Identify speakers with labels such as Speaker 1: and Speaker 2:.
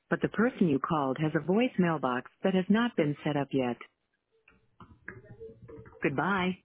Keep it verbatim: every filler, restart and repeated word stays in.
Speaker 1: but the person you called has a voice mailbox that has not been set up yet. Goodbye.